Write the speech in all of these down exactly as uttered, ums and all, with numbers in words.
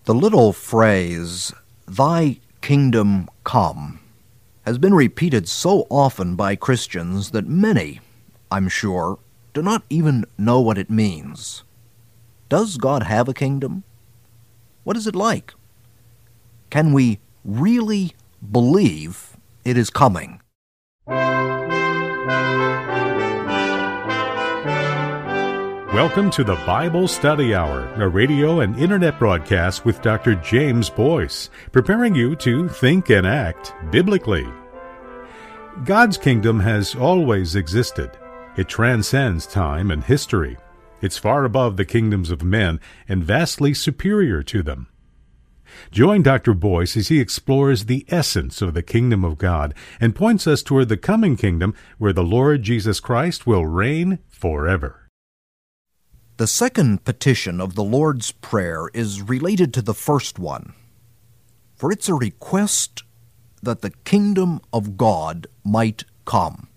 The little phrase, "Thy kingdom come," has been repeated so often by Christians that many, I'm sure, do not even know what it means. Does God have a kingdom? What is it like? Can we really believe it is coming? Welcome to the Bible Study Hour, a radio and internet broadcast with Doctor James Boyce, preparing you to think and act biblically. God's kingdom has always existed. It transcends time and history. It's far above the kingdoms of men and vastly superior to them. Join Doctor Boyce as he explores the essence of the kingdom of God and points us toward the coming kingdom where the Lord Jesus Christ will reign forever. The second petition of the Lord's Prayer is related to the first one, for it's a request that the kingdom of God might come.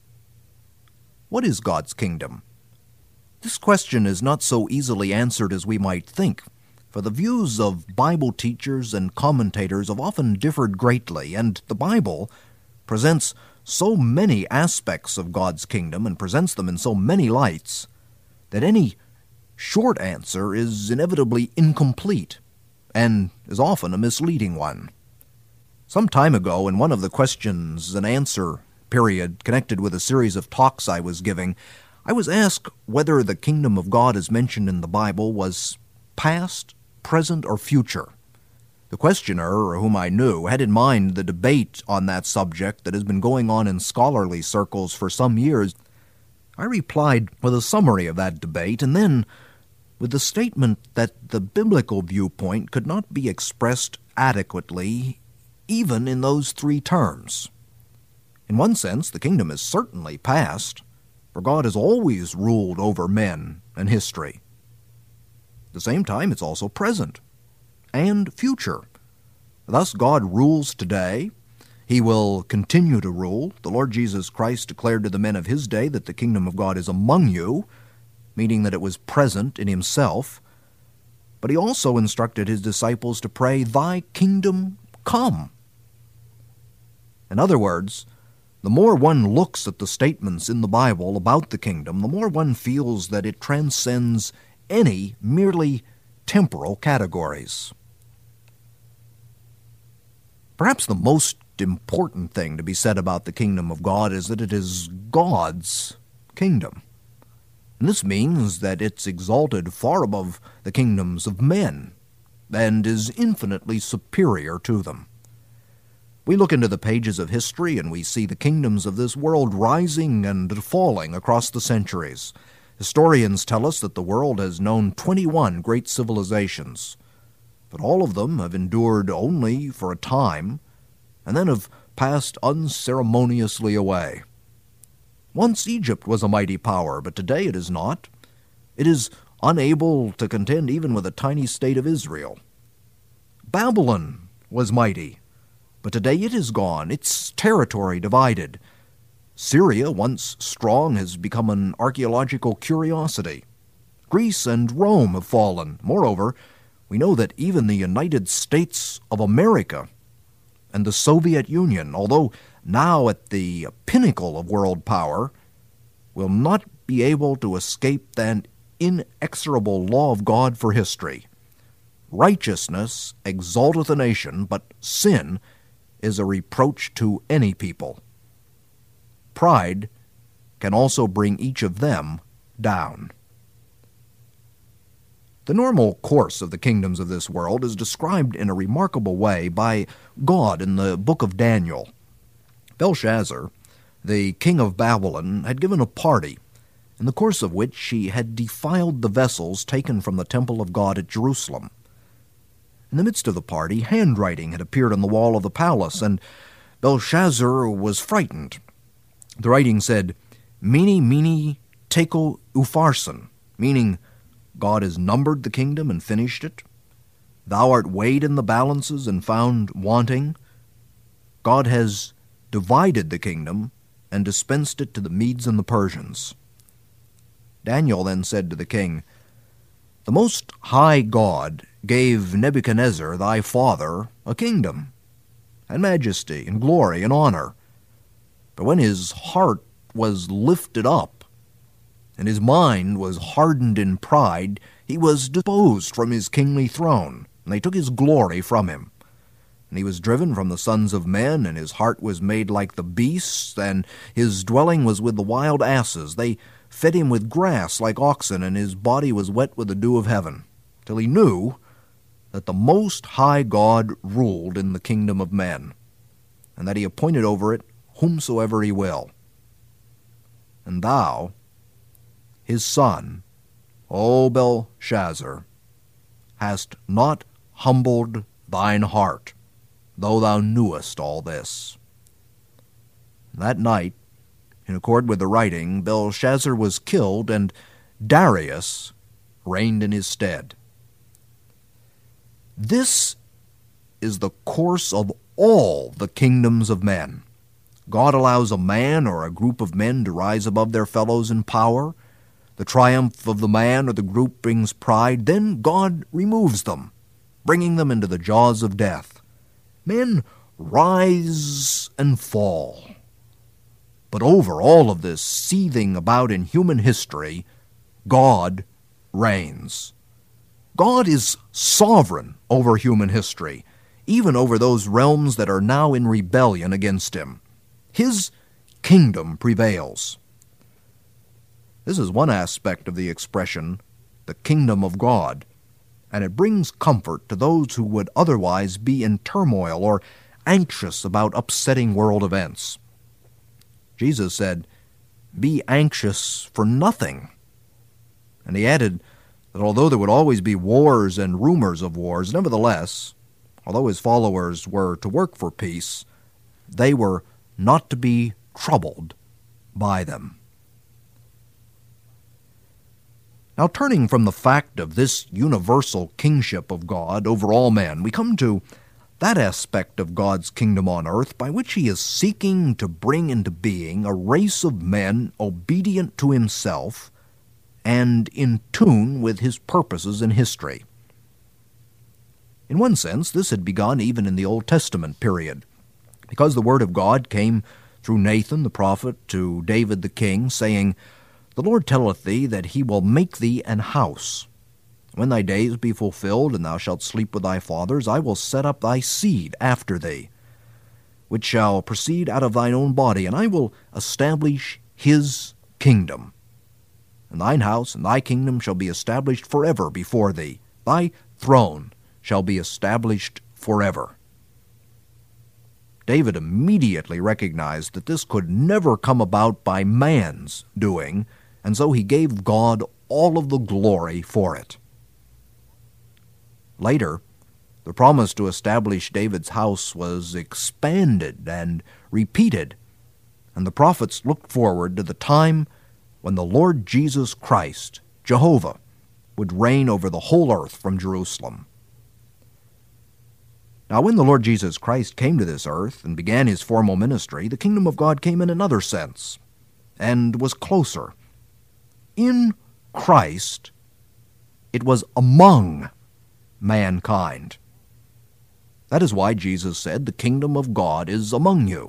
What is God's kingdom? This question is not so easily answered as we might think, for the views of Bible teachers and commentators have often differed greatly, and the Bible presents so many aspects of God's kingdom and presents them in so many lights that any short answer is inevitably incomplete and is often a misleading one. Some time ago, in one of the questions and answer period connected with a series of talks I was giving, I was asked whether the kingdom of God as mentioned in the Bible was past, present, or future. The questioner, whom I knew, had in mind the debate on that subject that has been going on in scholarly circles for some years. I replied with a summary of that debate, and then with the statement that the biblical viewpoint could not be expressed adequately even in those three terms. In one sense, the kingdom is certainly past, for God has always ruled over men and history. At the same time, it's also present and future. Thus, God rules today. He will continue to rule. The Lord Jesus Christ declared to the men of his day that the kingdom of God is among you, meaning that it was present in himself. But he also instructed his disciples to pray, "Thy kingdom come." In other words, the more one looks at the statements in the Bible about the kingdom, the more one feels that it transcends any merely temporal categories. Perhaps the most important thing to be said about the kingdom of God is that it is God's kingdom. And this means that it's exalted far above the kingdoms of men and is infinitely superior to them. We look into the pages of history and we see the kingdoms of this world rising and falling across the centuries. Historians tell us that the world has known twenty-one great civilizations, but all of them have endured only for a time and then have passed unceremoniously away. Once Egypt was a mighty power, but today it is not. It is unable to contend even with a tiny state of Israel. Babylon was mighty, but today it is gone, its territory divided. Syria, once strong, has become an archaeological curiosity. Greece and Rome have fallen. Moreover, we know that even the United States of America and the Soviet Union, although now at the pinnacle of world power, will not be able to escape that inexorable law of God for history. Righteousness exalteth a nation, but sin is a reproach to any people. Pride can also bring each of them down. The normal course of the kingdoms of this world is described in a remarkable way by God in the book of Daniel. Belshazzar, the king of Babylon, had given a party, in the course of which he had defiled the vessels taken from the temple of God at Jerusalem. In the midst of the party, handwriting had appeared on the wall of the palace, and Belshazzar was frightened. The writing said, "Mene, mene, tekel, upharsin," meaning, God has numbered the kingdom and finished it. Thou art weighed in the balances and found wanting. God has divided the kingdom and dispensed it to the Medes and the Persians. Daniel then said to the king, "The Most High God gave Nebuchadnezzar thy father a kingdom, and majesty, and glory, and honor. But when his heart was lifted up, and his mind was hardened in pride, he was disposed from his kingly throne, and they took his glory from him. And he was driven from the sons of men, and his heart was made like the beasts, and his dwelling was with the wild asses. They fed him with grass like oxen, and his body was wet with the dew of heaven, till he knew that the Most High God ruled in the kingdom of men, and that he appointed over it whomsoever he will. And thou, his son, O Belshazzar, hast not humbled thine heart, though thou knewest all this. That night, in accord with the writing, Belshazzar was killed, and Darius reigned in his stead. This is the course of all the kingdoms of men. God allows a man or a group of men to rise above their fellows in power. The triumph of the man or the group brings pride. Then God removes them, bringing them into the jaws of death. Men rise and fall. But over all of this seething about in human history, God reigns. God is sovereign over human history, even over those realms that are now in rebellion against him. His kingdom prevails. This is one aspect of the expression, the kingdom of God, and it brings comfort to those who would otherwise be in turmoil or anxious about upsetting world events. Jesus said, "Be anxious for nothing." And he added that although there would always be wars and rumors of wars, nevertheless, although his followers were to work for peace, they were not to be troubled by them. Now, turning from the fact of this universal kingship of God over all men, we come to that aspect of God's kingdom on earth by which he is seeking to bring into being a race of men obedient to himself and in tune with his purposes in history. In one sense, this had begun even in the Old Testament period, because the word of God came through Nathan the prophet to David the king, saying, "The Lord telleth thee that he will make thee an house. When thy days be fulfilled, and thou shalt sleep with thy fathers, I will set up thy seed after thee, which shall proceed out of thine own body, and I will establish his kingdom. And thine house and thy kingdom shall be established forever before thee. Thy throne shall be established forever." David immediately recognized that this could never come about by man's doing, and so he gave God all of the glory for it. Later, the promise to establish David's house was expanded and repeated, and the prophets looked forward to the time when the Lord Jesus Christ, Jehovah, would reign over the whole earth from Jerusalem. Now, when the Lord Jesus Christ came to this earth and began his formal ministry, the kingdom of God came in another sense and was closer. In Christ, it was among mankind. That is why Jesus said, "The kingdom of God is among you."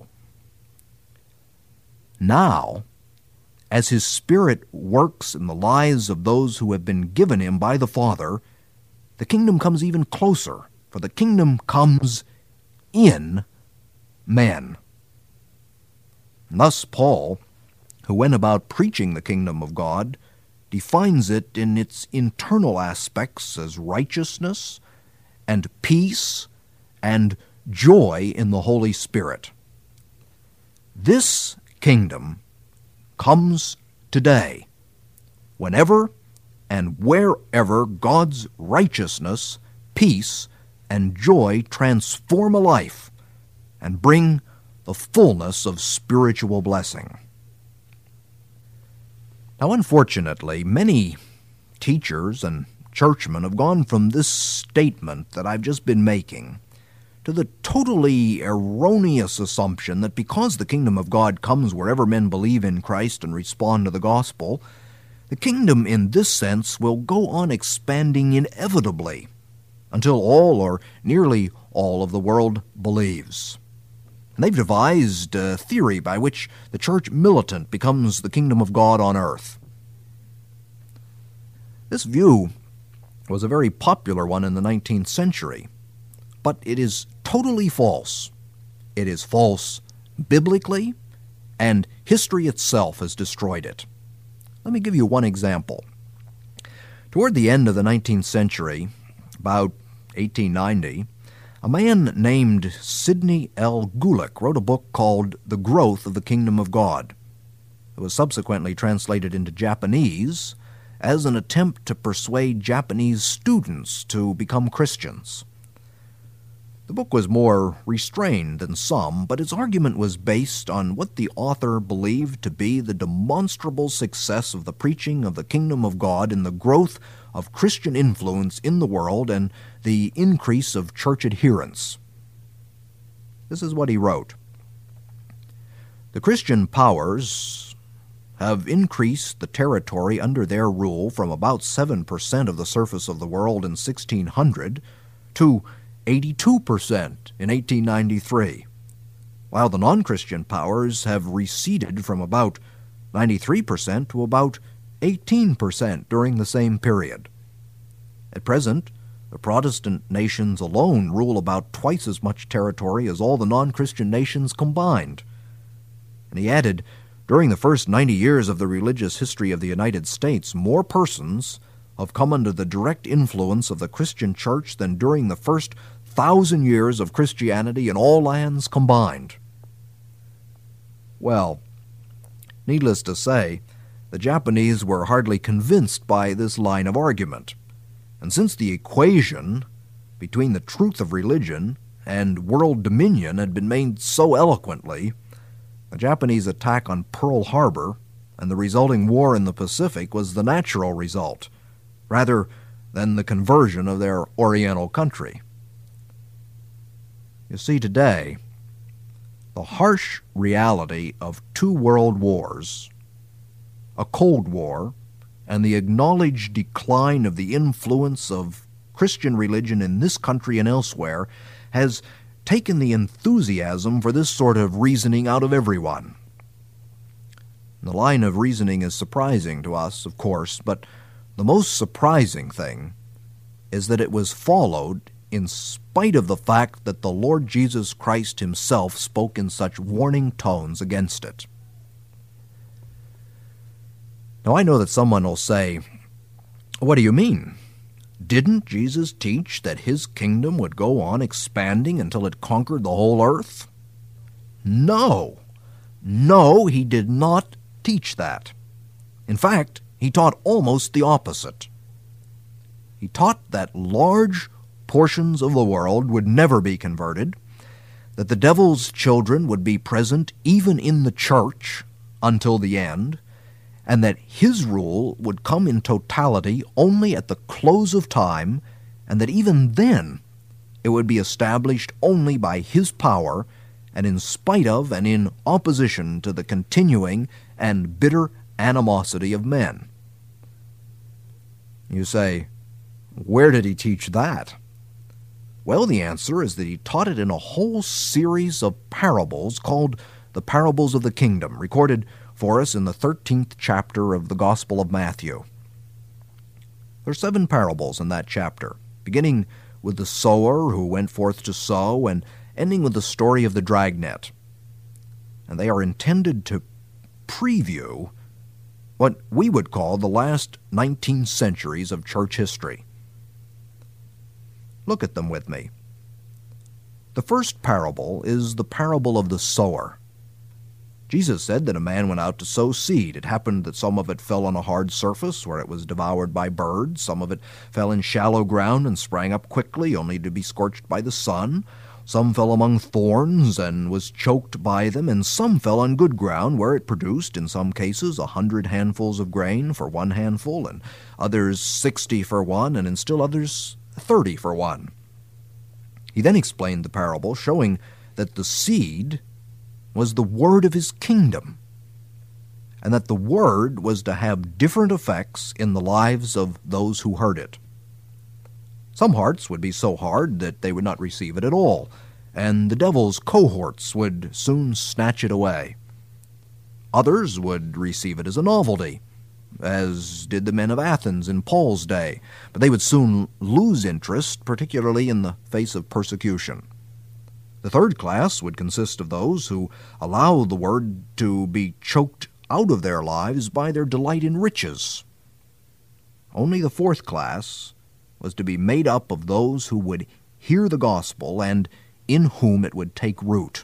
Now, as his Spirit works in the lives of those who have been given him by the Father, the kingdom comes even closer, for the kingdom comes in men. And thus Paul, who went about preaching the kingdom of God, defines it in its internal aspects as righteousness and peace and joy in the Holy Spirit. This kingdom comes today, whenever and wherever God's righteousness, peace, and joy transform a life and bring the fullness of spiritual blessing. Now, unfortunately, many teachers and churchmen have gone from this statement that I've just been making to the totally erroneous assumption that because the kingdom of God comes wherever men believe in Christ and respond to the gospel, the kingdom in this sense will go on expanding inevitably until all or nearly all of the world believes. And they've devised a theory by which the church militant becomes the kingdom of God on earth. This view was a very popular one in the nineteenth century, but it is totally false. It is false biblically, and history itself has destroyed it. Let me give you one example. Toward the end of the nineteenth century, about eighteen ninety, a man named Sidney L. Gulick wrote a book called The Growth of the Kingdom of God. It was subsequently translated into Japanese as an attempt to persuade Japanese students to become Christians. The book was more restrained than some, but its argument was based on what the author believed to be the demonstrable success of the preaching of the kingdom of God in the growth of Christian influence in the world and the increase of church adherence. This is what he wrote. The Christian powers have increased the territory under their rule from about seven percent of the surface of the world in sixteen hundred to eighty-two percent in eighteen ninety-three, while the non-Christian powers have receded from about ninety-three percent to about eighteen percent during the same period. At present, the Protestant nations alone rule about twice as much territory as all the non-Christian nations combined. And he added, during the first ninety years of the religious history of the United States, more persons have come under the direct influence of the Christian church than during the first thousand years of Christianity in all lands combined. Well, needless to say, the Japanese were hardly convinced by this line of argument, and since the equation between the truth of religion and world dominion had been made so eloquently, the Japanese attack on Pearl Harbor and the resulting war in the Pacific was the natural result, rather than the conversion of their Oriental country. You see, today, the harsh reality of two world wars, a Cold War, and the acknowledged decline of the influence of Christian religion in this country and elsewhere has taken the enthusiasm for this sort of reasoning out of everyone. The line of reasoning is surprising to us, of course, but the most surprising thing is that it was followed in spite of the fact that the Lord Jesus Christ himself spoke in such warning tones against it. Now, I know that someone will say, what do you mean? Didn't Jesus teach that his kingdom would go on expanding until it conquered the whole earth? No. No, he did not teach that. In fact, he taught almost the opposite. He taught that large portions of the world would never be converted, that the devil's children would be present even in the church until the end, and that his rule would come in totality only at the close of time, and that even then it would be established only by his power, and in spite of and in opposition to the continuing and bitter animosity of men. You say, where did he teach that? Well, the answer is that he taught it in a whole series of parables called the Parables of the Kingdom, recorded for us in the thirteenth chapter of the Gospel of Matthew. There are seven parables in that chapter, beginning with the sower who went forth to sow and ending with the story of the dragnet. And they are intended to preview what we would call the last nineteen centuries of church history. Look at them with me. The first parable is the parable of the sower. Jesus said that a man went out to sow seed. It happened that some of it fell on a hard surface where it was devoured by birds. Some of it fell in shallow ground and sprang up quickly, only to be scorched by the sun. Some fell among thorns and was choked by them, and some fell on good ground, where it produced, in some cases, a hundred handfuls of grain for one handful, and others sixty for one, and in still others thirty for one. He then explained the parable, showing that the seed was the word of his kingdom, and that the word was to have different effects in the lives of those who heard it. Some hearts would be so hard that they would not receive it at all, and the devil's cohorts would soon snatch it away. Others would receive it as a novelty, as did the men of Athens in Paul's day, but they would soon lose interest, particularly in the face of persecution. The third class would consist of those who allow the word to be choked out of their lives by their delight in riches. Only the fourth class was to be made up of those who would hear the gospel and in whom it would take root.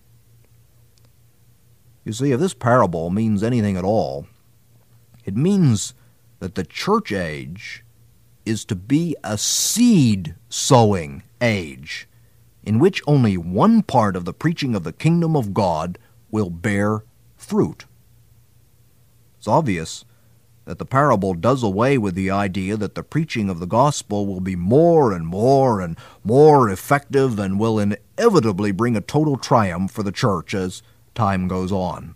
You see, if this parable means anything at all, it means that the church age is to be a seed-sowing age, in which only one part of the preaching of the kingdom of God will bear fruit. It's obvious that the parable does away with the idea that the preaching of the gospel will be more and more and more effective and will inevitably bring a total triumph for the church as time goes on.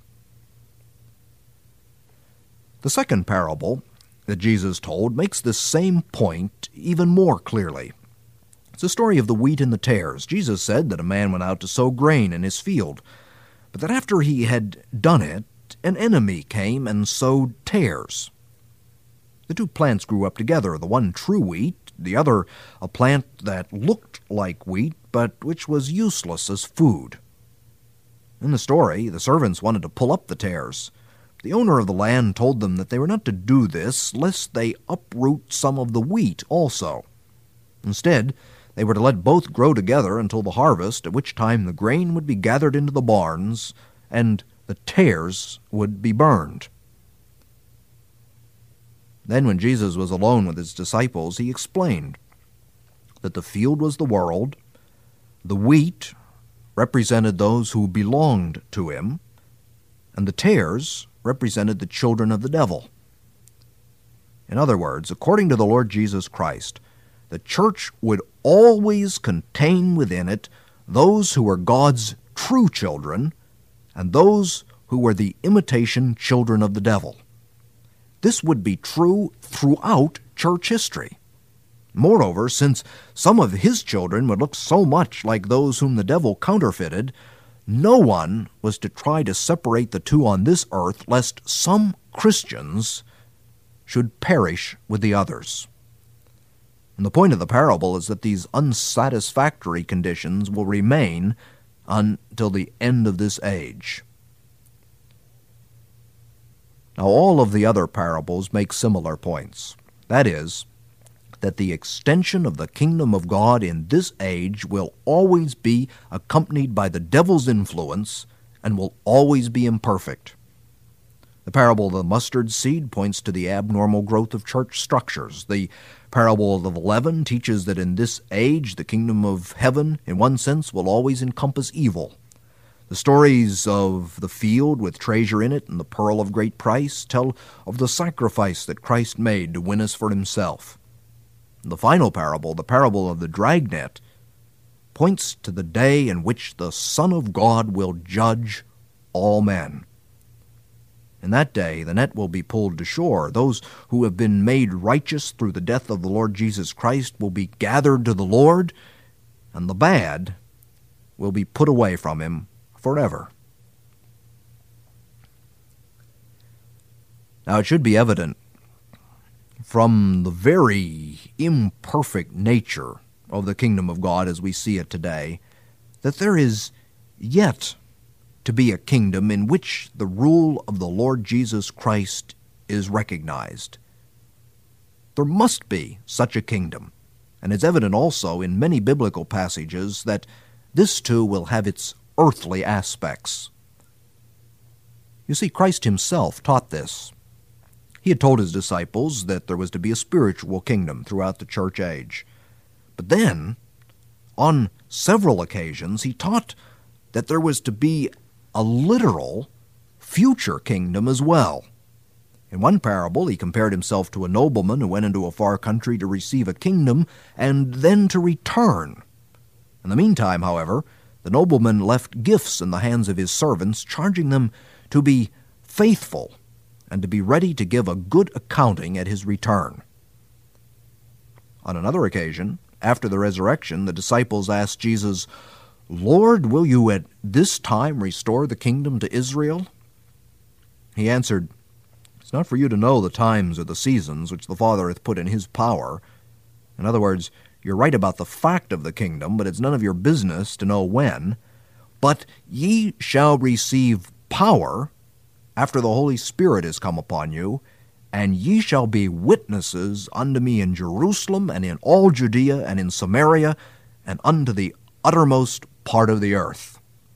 The second parable that Jesus told makes this same point even more clearly. It's the story of the wheat and the tares. Jesus said that a man went out to sow grain in his field, but that after he had done it, an enemy came and sowed tares. The two plants grew up together, the one true wheat, the other a plant that looked like wheat, but which was useless as food. In the story, the servants wanted to pull up the tares. The owner of the land told them that they were not to do this, lest they uproot some of the wheat also. Instead, they were to let both grow together until the harvest, at which time the grain would be gathered into the barns, and the tares would be burned. Then when Jesus was alone with his disciples, he explained that the field was the world, the wheat represented those who belonged to him, and the tares represented the children of the devil. In other words, according to the Lord Jesus Christ, the church would always contain within it those who were God's true children and those who were the imitation children of the devil. This would be true throughout church history. Moreover, since some of his children would look so much like those whom the devil counterfeited, no one was to try to separate the two on this earth, lest some Christians should perish with the others. And the point of the parable is that these unsatisfactory conditions will remain until the end of this age. Now, all of the other parables make similar points. That is, that the extension of the kingdom of God in this age will always be accompanied by the devil's influence and will always be imperfect. The parable of the mustard seed points to the abnormal growth of church structures. The parable of the leaven teaches that in this age the kingdom of heaven, in one sense, will always encompass evil. The stories of the field with treasure in it and the pearl of great price tell of the sacrifice that Christ made to win us for himself. The final parable, the parable of the dragnet, points to the day in which the Son of God will judge all men. In that day, the net will be pulled to shore. Those who have been made righteous through the death of the Lord Jesus Christ will be gathered to the Lord, and the bad will be put away from him forever. Now, it should be evident from the very imperfect nature of the kingdom of God as we see it today, that there is yet to be a kingdom in which the rule of the Lord Jesus Christ is recognized. There must be such a kingdom, and it's evident also in many biblical passages that this too will have its earthly aspects. You see, Christ himself taught this. He had told his disciples that there was to be a spiritual kingdom throughout the church age. But then, on several occasions, he taught that there was to be a literal future kingdom as well. In one parable, he compared himself to a nobleman who went into a far country to receive a kingdom and then to return. In the meantime, however, the nobleman left gifts in the hands of his servants, charging them to be faithful and to be ready to give a good accounting at his return. On another occasion, after the resurrection, the disciples asked Jesus, "Lord, will you at this time restore the kingdom to Israel?" He answered, "It's not for you to know the times or the seasons which the Father hath put in his power." In other words, you're right about the fact of the kingdom, but it's none of your business to know when. But ye shall receive power after the Holy Spirit is come upon you, and ye shall be witnesses unto me in Jerusalem, and in all Judea, and in Samaria, and unto the uttermost part of the earth.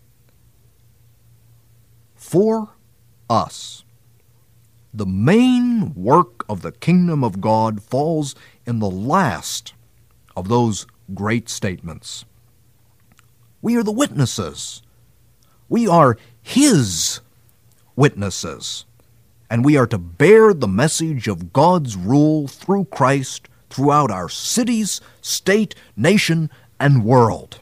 For us, the main work of the kingdom of God falls in the last of those great statements. We are the witnesses. We are His witnesses. And we are to bear the message of God's rule through Christ throughout our cities, state, nation, and world.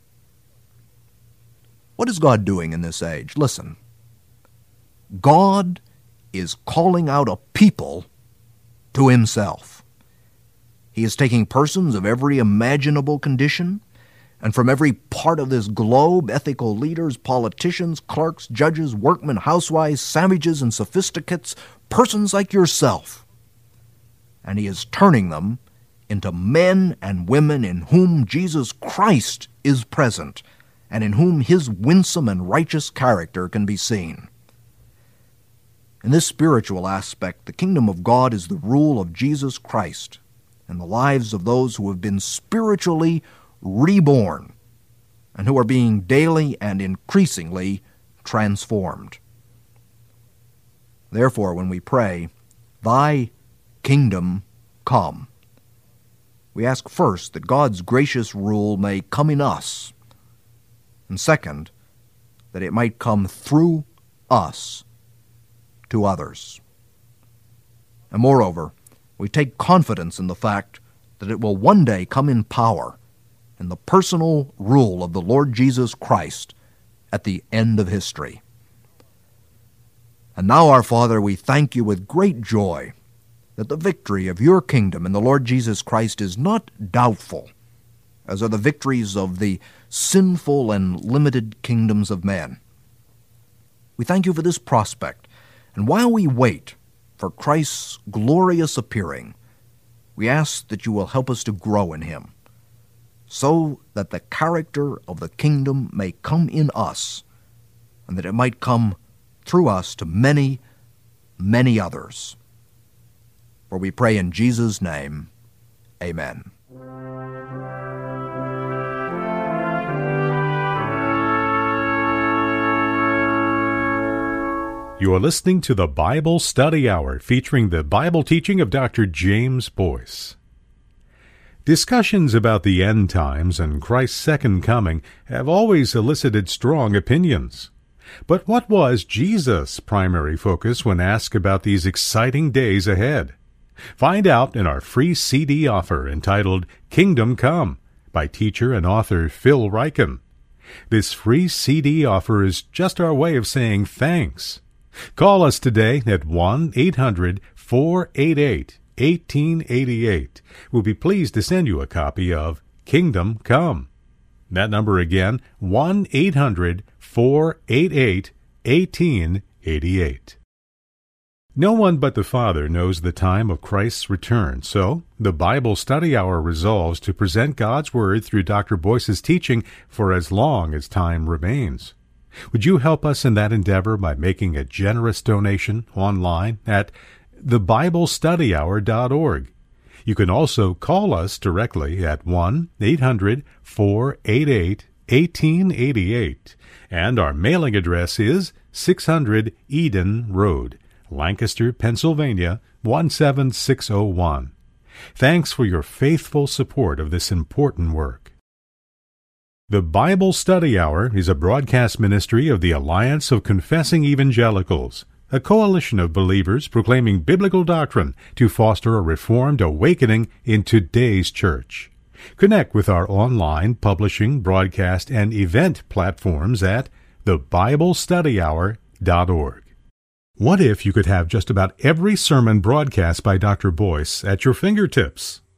What is God doing in this age? Listen. God is calling out a people to Himself. He is taking persons of every imaginable condition, and from every part of this globe, ethical leaders, politicians, clerks, judges, workmen, housewives, savages, and sophisticates, persons like yourself. And He is turning them into men and women in whom Jesus Christ is present, and in whom His winsome and righteous character can be seen. In this spiritual aspect, the kingdom of God is the rule of Jesus Christ in the lives of those who have been spiritually reborn and who are being daily and increasingly transformed. Therefore, when we pray, "Thy kingdom come," we ask first that God's gracious rule may come in us, and second, that it might come through us to others. And moreover, we take confidence in the fact that it will one day come in power in the personal rule of the Lord Jesus Christ at the end of history. And now, our Father, we thank you with great joy that the victory of your kingdom in the Lord Jesus Christ is not doubtful, as are the victories of the sinful and limited kingdoms of men. We thank you for this prospect, and while we wait for Christ's glorious appearing, we ask that you will help us to grow in Him, so that the character of the kingdom may come in us, and that it might come through us to many, many others. For we pray in Jesus' name, amen. You are listening to the Bible Study Hour, featuring the Bible teaching of Doctor James Boyce. Discussions about the end times and Christ's second coming have always elicited strong opinions. But what was Jesus' primary focus when asked about these exciting days ahead? Find out in our free C D offer entitled Kingdom Come by teacher and author Phil Ryken. This free C D offer is just our way of saying thanks. Call us today at one eight hundred four eight eight one eight eight eight. We'll be pleased to send you a copy of Kingdom Come. That number again, one eight hundred four eight eight one eight eight eight. No one but the Father knows the time of Christ's return, so the Bible Study Hour resolves to present God's Word through Doctor Boyce's teaching for as long as time remains. Would you help us in that endeavor by making a generous donation online at the bible study hour dot org? You can also call us directly at one eight hundred four eight eight one eight eight eight, and our mailing address is six hundred Eden Road, Lancaster, Pennsylvania one seven six oh one. Thanks for your faithful support of this important work. The Bible Study Hour is a broadcast ministry of the Alliance of Confessing Evangelicals, a coalition of believers proclaiming biblical doctrine to foster a reformed awakening in today's church. Connect with our online publishing, broadcast, and event platforms at the bible study hour dot org. What if you could have just about every sermon broadcast by Doctor Boyce at your fingertips?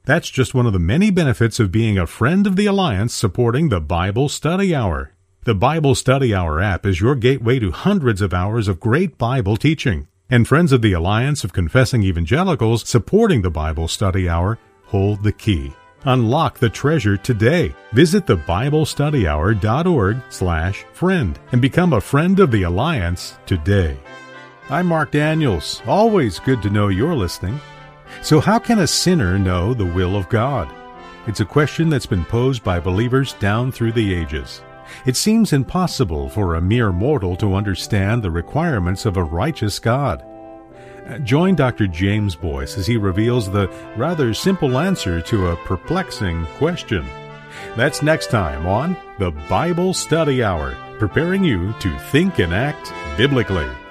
That's just one of the many benefits of being a friend of the Alliance supporting the Bible Study Hour. The Bible Study Hour app is your gateway to hundreds of hours of great Bible teaching. And Friends of the Alliance of Confessing Evangelicals supporting the Bible Study Hour hold the key. Unlock the treasure today. Visit the bible study hour dot org slash friend and become a friend of the Alliance today. I'm Mark Daniels. Always good to know you're listening. So how can a sinner know the will of God? It's a question that's been posed by believers down through the ages. It seems impossible for a mere mortal to understand the requirements of a righteous God. Join Doctor James Boyce as he reveals the rather simple answer to a perplexing question. That's next time on the Bible Study Hour, preparing you to think and act biblically.